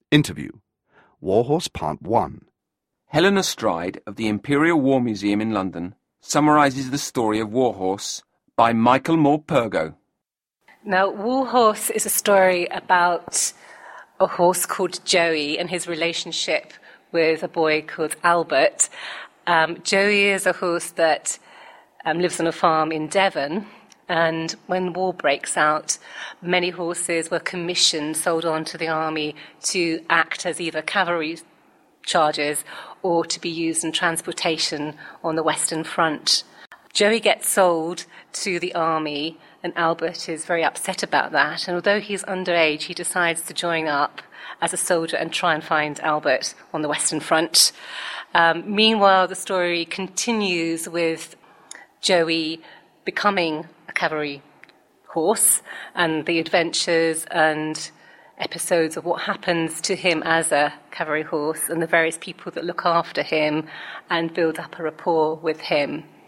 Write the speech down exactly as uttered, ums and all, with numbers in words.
Interview. Warhorse Part one. Helena Stride of the Imperial War Museum in London summarises the story of Warhorse by Michael Morpurgo. Now, Warhorse is a story about a horse called Joey and his relationship with a boy called Albert. Um, Joey is a horse that um, lives on a farm in Devon, and when war breaks out, many horses were commissioned, sold on to the army to act as either cavalry chargers or to be used in transportation on the Western Front. Joey gets sold to the army, and Albert is very upset about that. And although he's underage, he decides to join up as a soldier and try and find Albert on the Western Front. Um, meanwhile, the story continues with Joey becoming a cavalry horse and the adventures and episodes of what happens to him as a cavalry horse and the various people that look after him and build up a rapport with him.